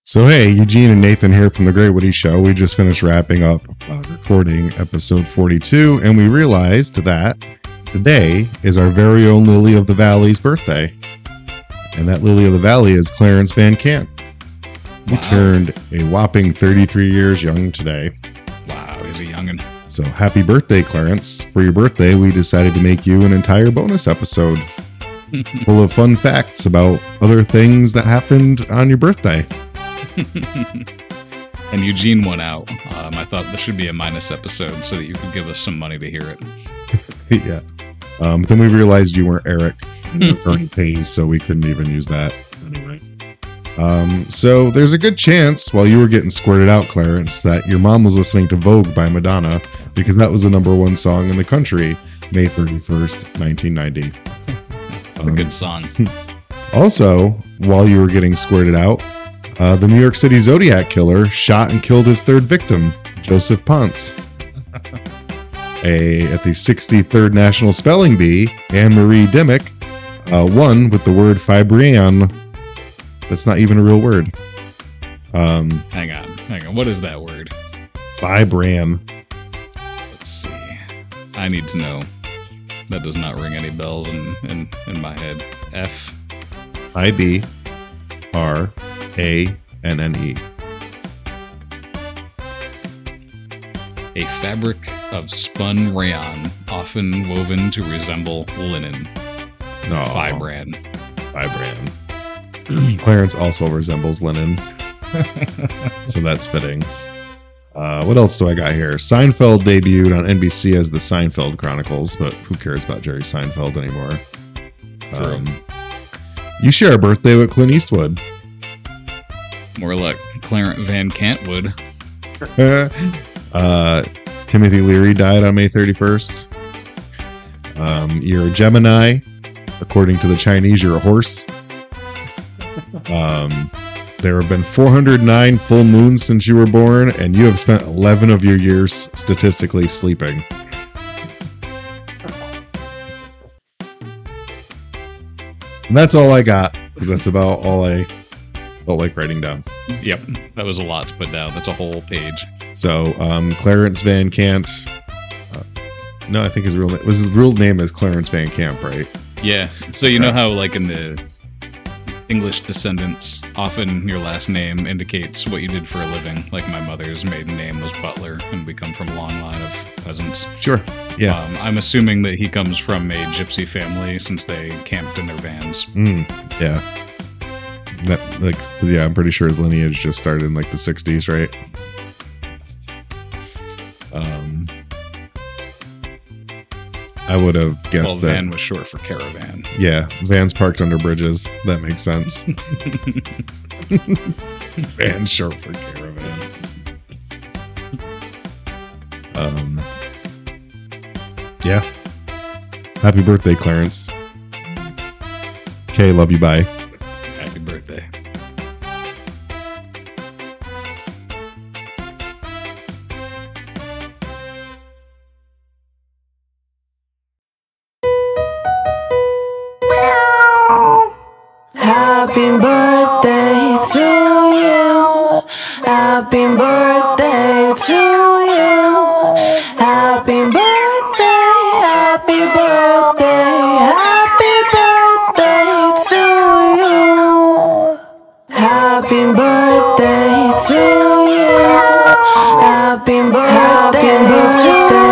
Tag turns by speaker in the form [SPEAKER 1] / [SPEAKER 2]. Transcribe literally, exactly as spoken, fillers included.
[SPEAKER 1] So hey, Eugene and Nathan here from The Great Woody Show. We just finished wrapping up uh, recording episode forty-two, and we realized that today is our very own Lily of the Valley's birthday. And that Lily of the Valley is Clarence Van Camp. He wow. turned a whopping thirty-three years young today.
[SPEAKER 2] Wow, he's a youngin'.
[SPEAKER 1] So happy birthday, Clarence. For your birthday, we decided to make you an entire bonus episode full of fun facts about other things that happened on your birthday.
[SPEAKER 2] And Eugene went out. Um, I thought this should be a minus episode so that you could give us some money to hear it.
[SPEAKER 1] Yeah. Um, but then we realized you weren't Eric earning pays, so we couldn't even use that. Anyway. Um, so there's a good chance while you were getting squirted out, Clarence, that your mom was listening to Vogue by Madonna, because that was the number one song in the country, May thirty-first, nineteen ninety.
[SPEAKER 2] What a um, good song.
[SPEAKER 1] Also, while you were getting squirted out, Uh, the New York City Zodiac killer shot and killed his third victim, Joseph Ponce. A, at the sixty-third National Spelling Bee, Anne-Marie Dimick uh, won with the word fibrian. That's not even a real word. Um,
[SPEAKER 2] hang on, hang on. What is that word?
[SPEAKER 1] Fibran.
[SPEAKER 2] Let's see. I need to know. That does not ring any bells in, in, in my head. F.
[SPEAKER 1] I B. R. A N N E.
[SPEAKER 2] A fabric of spun rayon, often woven to resemble linen.
[SPEAKER 1] No.
[SPEAKER 2] Fibran.
[SPEAKER 1] Fibran. Clarence also resembles linen. So that's fitting. Uh, what else do I got here? Seinfeld debuted on N B C as The Seinfeld Chronicles, but who cares about Jerry Seinfeld anymore? Um, you share a birthday with Clint Eastwood.
[SPEAKER 2] More like Clarence Van Cantwood.
[SPEAKER 1] uh, Timothy Leary died on May thirty-first. Um, you're a Gemini. According to the Chinese, you're a horse. Um, there have been four hundred nine full moons since you were born, and you have spent eleven of your years statistically sleeping. And that's all I got, because that's about all I felt like writing down.
[SPEAKER 2] Yep, that was a lot to put down. That's a whole page.
[SPEAKER 1] So, um, Clarence Van Cant. Uh, no, I think his real name was his real name is Clarence Van Camp, right?
[SPEAKER 2] Yeah. So you know how, like in the English descendants, often your last name indicates what you did for a living. Like my mother's maiden name was Butler, and we come from a long line of peasants.
[SPEAKER 1] Sure. Yeah.
[SPEAKER 2] Um, I'm assuming that he comes from a gypsy family since they camped in their vans.
[SPEAKER 1] Mm, yeah. That, like, yeah, I'm pretty sure lineage just started in like the sixties, right? Um, I would have guessed
[SPEAKER 2] well,
[SPEAKER 1] that
[SPEAKER 2] van was short for caravan.
[SPEAKER 1] Yeah, vans parked under bridges. That makes sense. Van short for caravan. Um, yeah. Happy birthday, Clarence. Okay, love you. Bye.
[SPEAKER 2] Happy birthday.
[SPEAKER 3] Happy birthday to you. Happy birthday to you. Happy birthday, happy birthday, happy birthday to you. Happy birthday to you. Happy birthday, happy birthday.